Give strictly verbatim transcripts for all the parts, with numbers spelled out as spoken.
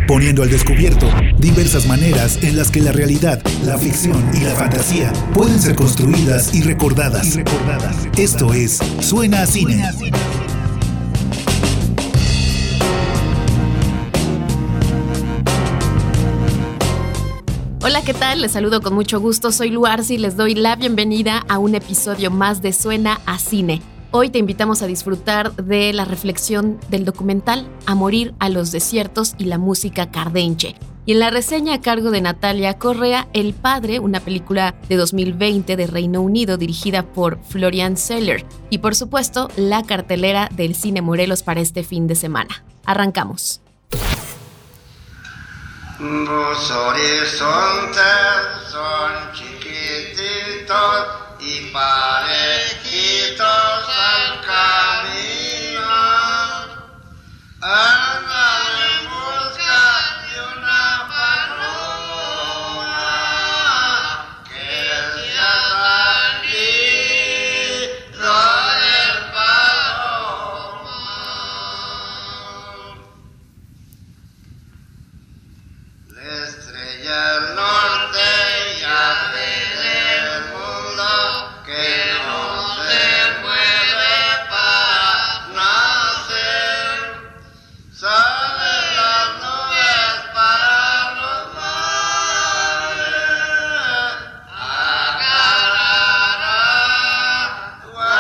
poniendo al descubierto diversas maneras en las que la realidad, la ficción y la fantasía pueden ser construidas y recordadas. Y recordadas. Esto es Suena a Cine. Hola, ¿qué tal? Les saludo con mucho gusto, soy Lu Arce y les doy la bienvenida a un episodio más de Suena a Cine. Hoy te invitamos a disfrutar de la reflexión del documental A morir a los desiertos y la música cardenche. Y en la reseña a cargo de Natalia Correa, El Padre, una película de dos mil veinte de Reino Unido dirigida por Florian Zeller. Y por supuesto, la cartelera del Cine Morelos para este fin de semana. Arrancamos. Los horizontes son chiquititos y parejitos al camino. Andan en busca de una paloma que se ha salido del palomar. La estrella del norte ya ve el mundo que no se mueve para nacer. Sale las nubes para los mares, agarrará agua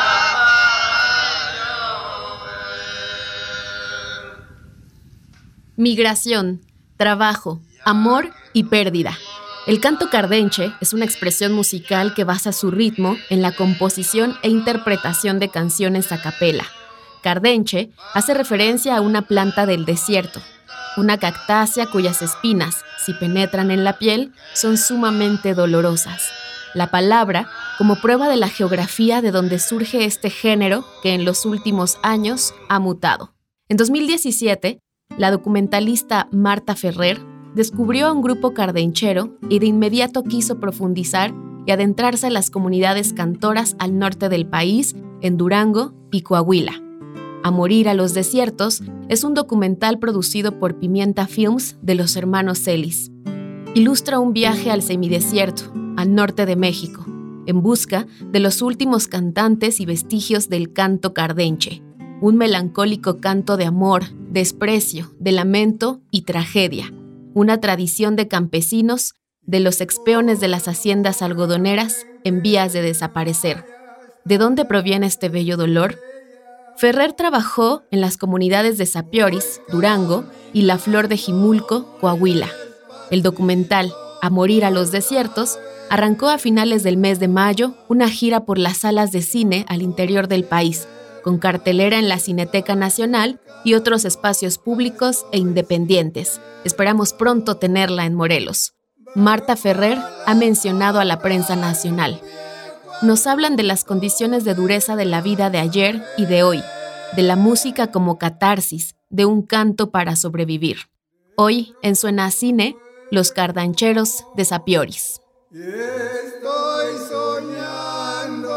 para llover. Migración, trabajo, amor y pérdida. El canto cardenche es una expresión musical que basa su ritmo en la composición e interpretación de canciones a capela. Cardenche hace referencia a una planta del desierto, una cactácea cuyas espinas, si penetran en la piel, son sumamente dolorosas. La palabra como prueba de la geografía de donde surge este género que en los últimos años ha mutado. En dos mil diecisiete, la documentalista Marta Ferrer descubrió a un grupo cardenchero y de inmediato quiso profundizar y adentrarse en las comunidades cantoras al norte del país, en Durango y Coahuila. A morir a los desiertos es un documental producido por Pimienta Films de los hermanos Celis. Ilustra un viaje al semidesierto, al norte de México, en busca de los últimos cantantes y vestigios del canto cardenche, un melancólico canto de amor, desprecio, de lamento y tragedia, una tradición de campesinos, de los expeones de las haciendas algodoneras en vías de desaparecer. ¿De dónde proviene este bello dolor? Ferrer trabajó en las comunidades de Sapioris, Durango, y La Flor de Jimulco, Coahuila. El documental A morir a los desiertos arrancó a finales del mes de mayo una gira por las salas de cine al interior del país, con cartelera en la Cineteca Nacional y otros espacios públicos e independientes. Esperamos pronto tenerla en Morelos. Marta Ferrer ha mencionado a la prensa nacional. Nos hablan de las condiciones de dureza de la vida de ayer y de hoy, de la música como catarsis, de un canto para sobrevivir. Hoy, en Suena a Cine, los cardancheros de Sapioris. Estoy soñando,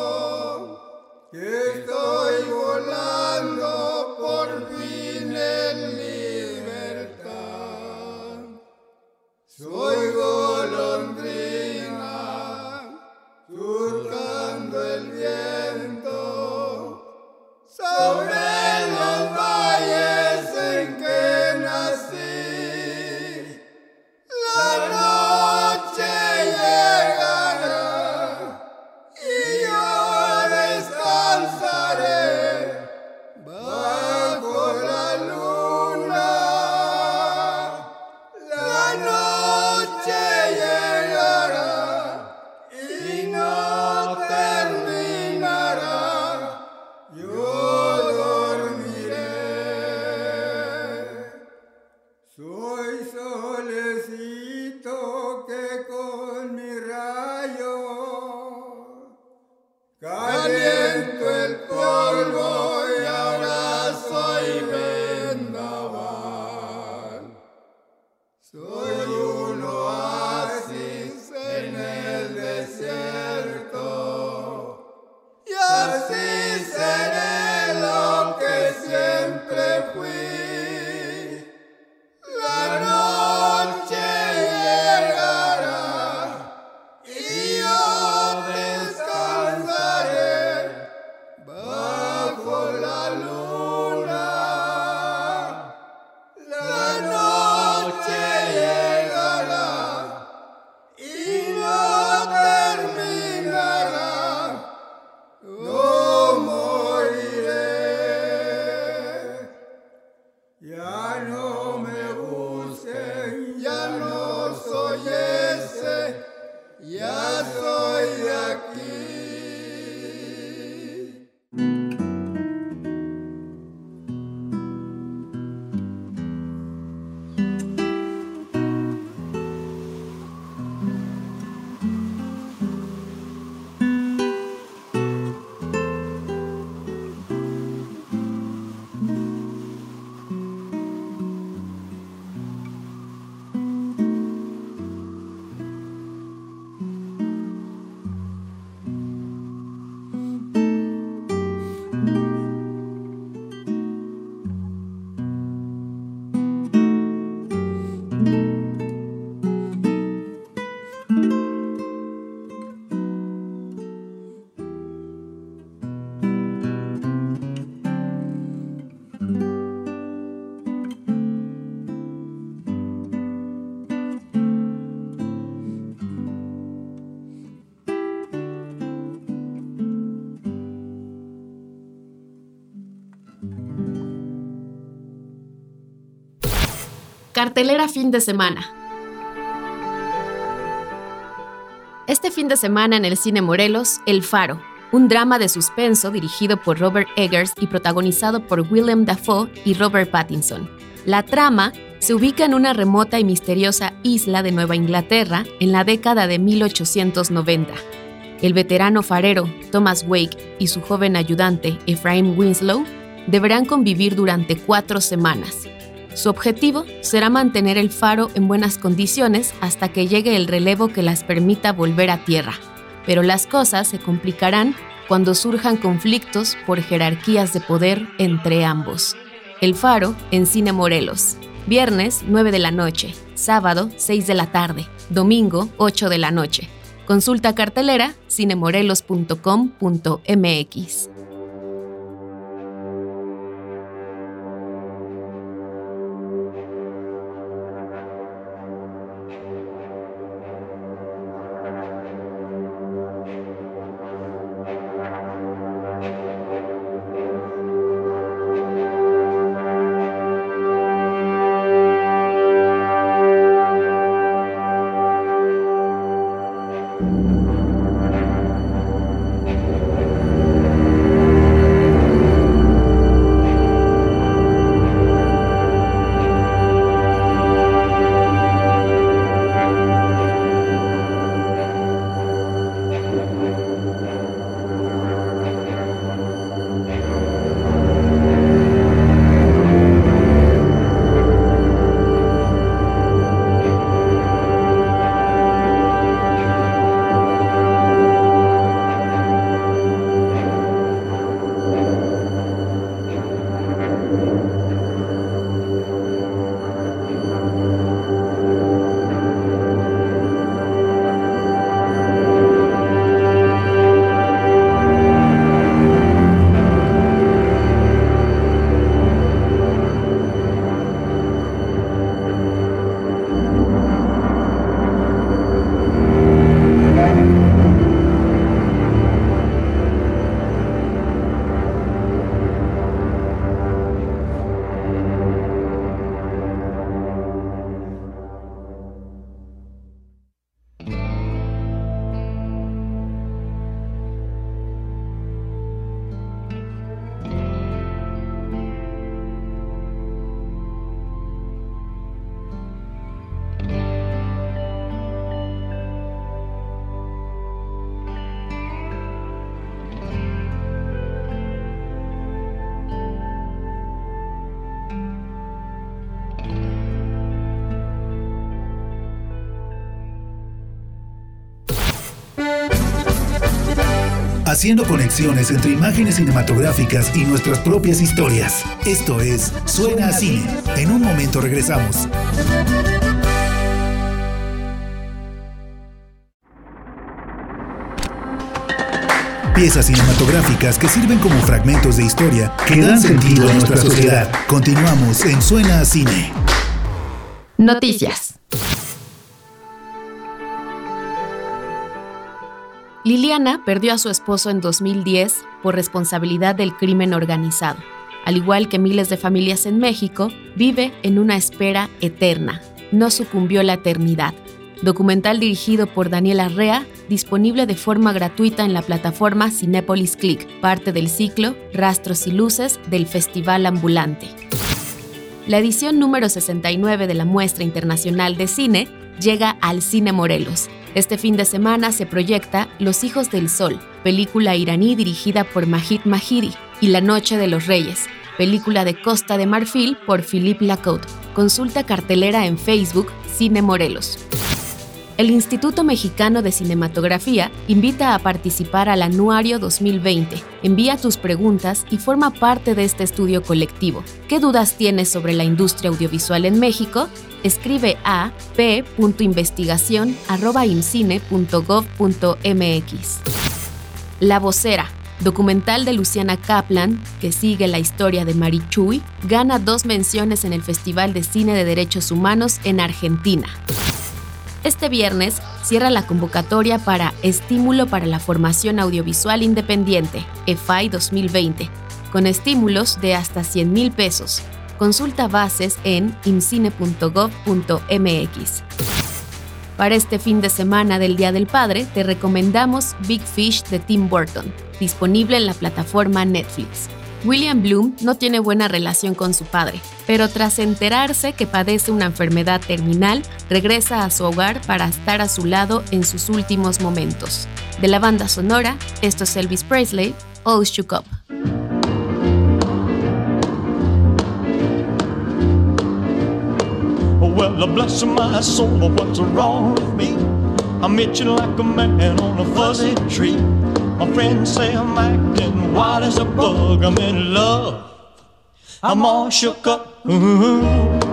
estoy volando por fin en libertad. Soy golondrina, surcando el viento sobre los valles en que nací. La noche llegará Ya no me busquen, ya no soy ese, ya soy de aquí. Cartelera fin de semana. Este fin de semana en el Cine Morelos, El Faro, un drama de suspenso dirigido por Robert Eggers y protagonizado por Willem Dafoe y Robert Pattinson. La trama se ubica en una remota y misteriosa isla de Nueva Inglaterra en la década de mil ochocientos noventa. El veterano farero Thomas Wake y su joven ayudante Ephraim Winslow deberán convivir durante cuatro semanas. Su objetivo será mantener el faro en buenas condiciones hasta que llegue el relevo que las permita volver a tierra. Pero las cosas se complicarán cuando surjan conflictos por jerarquías de poder entre ambos. El Faro en Cine Morelos. Viernes nueve de la noche, sábado seis de la tarde, domingo ocho de la noche. Consulta cartelera cinemorelos punto com punto m x. Haciendo conexiones entre imágenes cinematográficas y nuestras propias historias. Esto es Suena a Cine. En un momento regresamos. Piezas cinematográficas que sirven como fragmentos de historia que dan sentido a nuestra sociedad. Continuamos en Suena a Cine. Noticias. Liliana perdió a su esposo en dos mil diez por responsabilidad del crimen organizado. al igual que miles de familias en México, vive en una espera eterna. No sucumbió la eternidad. Documental dirigido por Daniel Arrea, disponible de forma gratuita en la plataforma Cinépolis Click, parte del ciclo Rastros y Luces del Festival Ambulante. La edición número sesenta y nueve de la Muestra Internacional de Cine llega al Cine Morelos. Este fin de semana se proyecta Los Hijos del Sol, película iraní dirigida por Majid Mahiri, y La Noche de los Reyes, película de Costa de Marfil por Philippe Lacote. Consulta cartelera en Facebook Cine Morelos. El Instituto Mexicano de Cinematografía invita a participar al Anuario dos mil veinte. Envía tus preguntas y forma parte de este estudio colectivo. ¿Qué dudas tienes sobre la industria audiovisual en México? Escribe a p punto investigación arroba imcine punto gov punto m x. La Vocera, documental de Luciana Kaplan, que sigue la historia de Marichuy, gana dos menciones en el Festival de Cine de Derechos Humanos en Argentina. Este viernes cierra la convocatoria para Estímulo para la Formación Audiovisual Independiente, E F A I dos mil veinte, con estímulos de hasta cien mil pesos. Consulta bases en imcine punto gov punto m x. Para este fin de semana del Día del Padre, te recomendamos Big Fish de Tim Burton, disponible en la plataforma Netflix. William Bloom no tiene buena relación con su padre, pero tras enterarse que padece una enfermedad terminal, regresa a su hogar para estar a su lado en sus últimos momentos. De la banda sonora, esto es Elvis Presley, All Shook Up. Well, bless my soul, what's wrong with me? I'm itching like a man on a fuzzy tree. My friends say I'm acting wild as a bug. I'm in love. I'm all shook up. Ooh,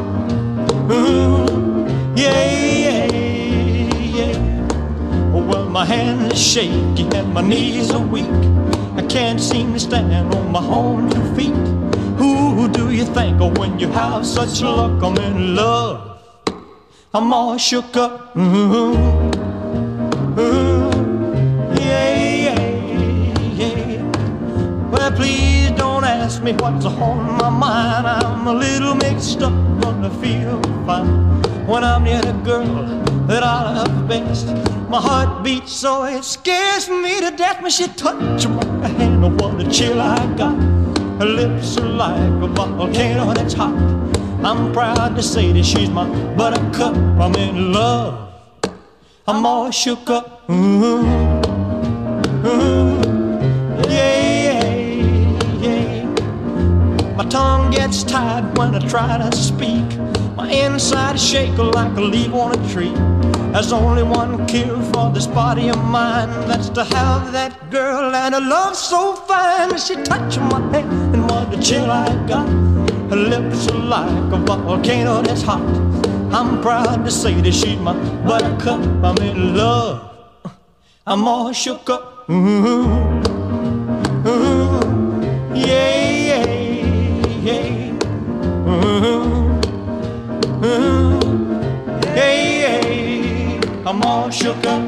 ooh, yeah, yeah, yeah. Well, my hands are shaky and my knees are weak. I can't seem to stand on my own two feet. Who do you think of when you have such luck? I'm in love. I'm all shook up. Ooh, ooh, yeah, yeah. Well, please don't ask me what's on my mind. I'm a little mixed up, but I feel fine when I'm near the girl that I love best. My heart beats so it scares me to death when she touches my hand. Oh, what a chill I got. Her lips are like a volcano that's hot. I'm proud to say that she's my buttercup. I'm in love. I'm all shook up. Ooh, ooh, yeah, yeah, yeah. My tongue gets tied when I try to speak. My inside shake like a leaf on a tree. There's only one cure for this body of mine. That's to have that girl and a love so fine. She touched my hand and what a chill I got. Her lips are like a volcano that's hot. I'm proud to say that she's my buttercup. I'm in love. I'm all shook up. Ooh, ooh, yeah, yeah, yeah. Ooh, ooh, yeah, yeah. I'm all shook up.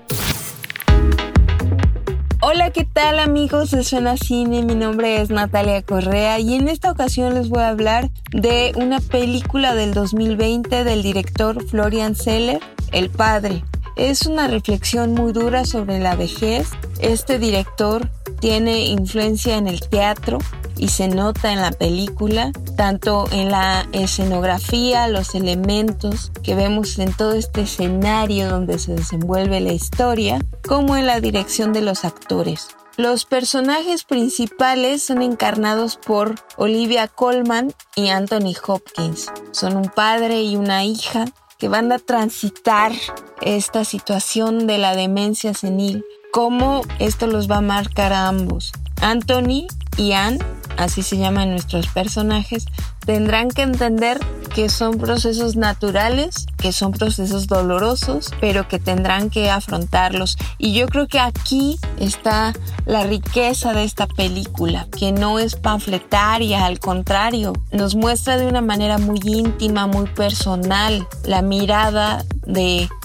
Hola, ¿qué tal amigos de Suena Cine? Mi nombre es Natalia Correa y en esta ocasión les voy a hablar de una película del dos mil veinte del director Florian Zeller, El Padre. Es una reflexión muy dura sobre la vejez. Este director tiene influencia en el teatro y se nota en la película, tanto en la escenografía, los elementos que vemos en todo este escenario donde se desenvuelve la historia, como en la dirección de los actores. Los personajes principales son encarnados por Olivia Colman y Anthony Hopkins. Son un padre y una hija que van a transitar esta situación de la demencia senil. Cómo esto los va a marcar a ambos. Anthony y Anne, así se llaman nuestros personajes, tendrán que entender que son procesos naturales, que son procesos dolorosos, pero que tendrán que afrontarlos. Y yo creo que aquí está la riqueza de esta película, que no es panfletaria, al contrario, nos muestra de una manera muy íntima, muy personal, la mirada de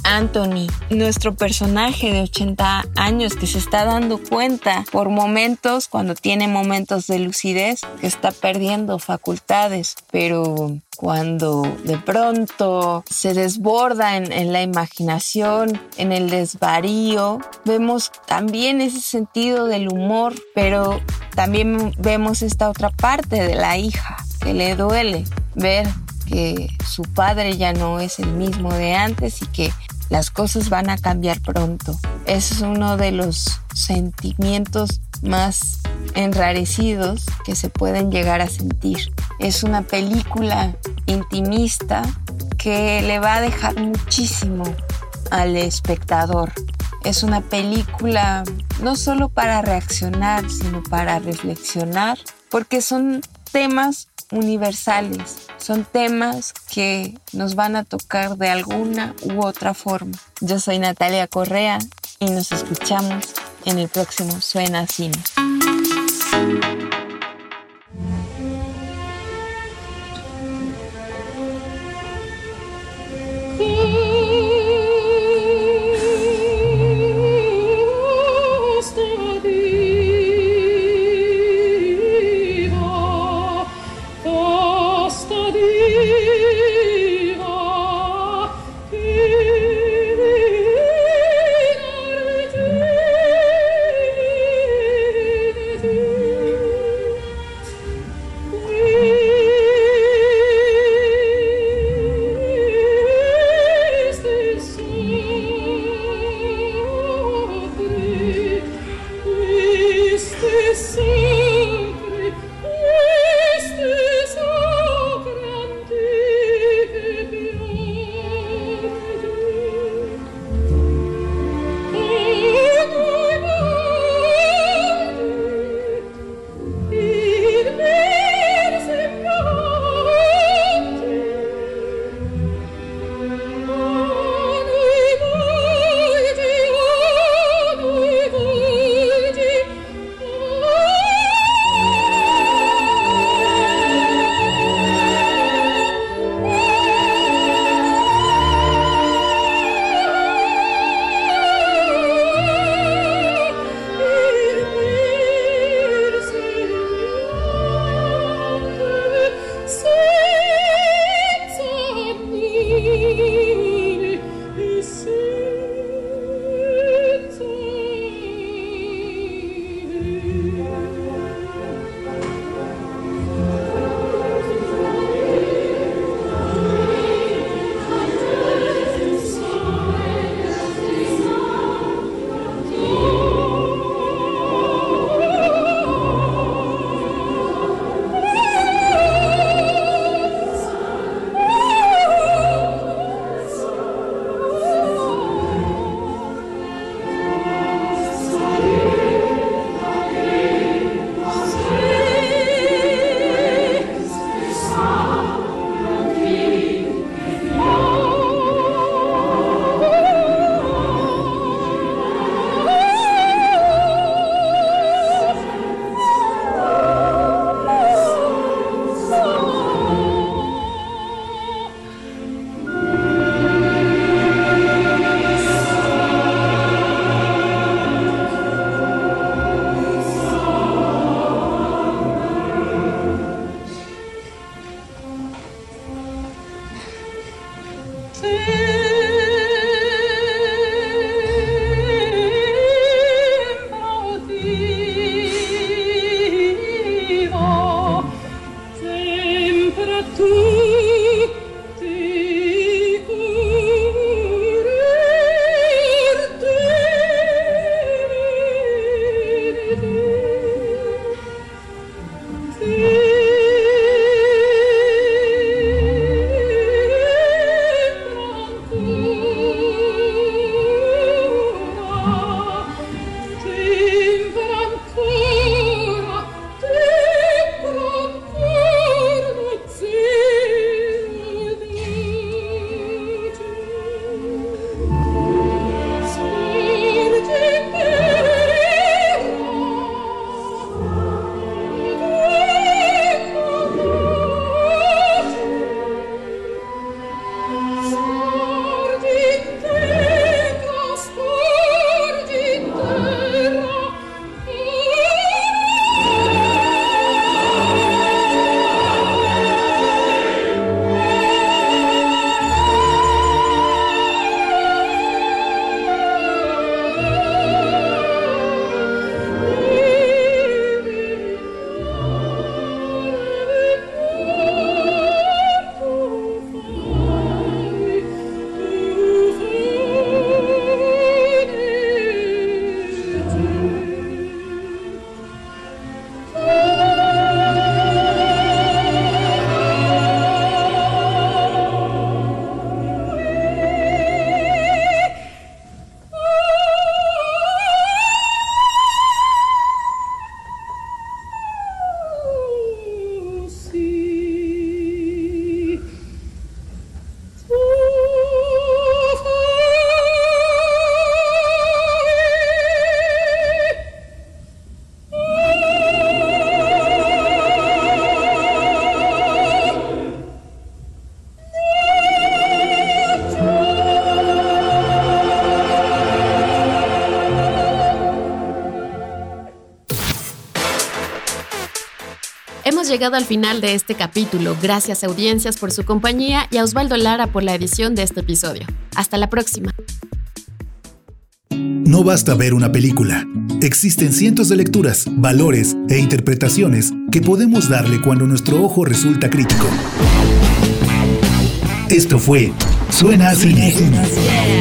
Anthony, nuestro personaje de ochenta años que se está dando cuenta por momentos, cuando tiene momentos de lucidez, que está perdiendo facultades, pero cuando de pronto se desborda en, en la imaginación, en el desvarío, vemos también ese sentido del humor, pero también vemos esta otra parte de la hija que le duele ver que su padre ya no es el mismo de antes y que las cosas van a cambiar pronto. Ese es uno de los sentimientos más enrarecidos que se pueden llegar a sentir. Es una película intimista que le va a dejar muchísimo al espectador. Es una película no solo para reaccionar, sino para reflexionar, porque son temas universales, son temas que nos van a tocar de alguna u otra forma. Yo soy Natalia Correa y nos escuchamos en el próximo Suena Cine. llegado al final de este capítulo. Gracias a Audiencias por su compañía y a Osvaldo Lara por la edición de este episodio. Hasta la próxima. No basta ver una película. Existen cientos de lecturas, valores e interpretaciones que podemos darle cuando nuestro ojo resulta crítico. Esto fue Suena a Cine.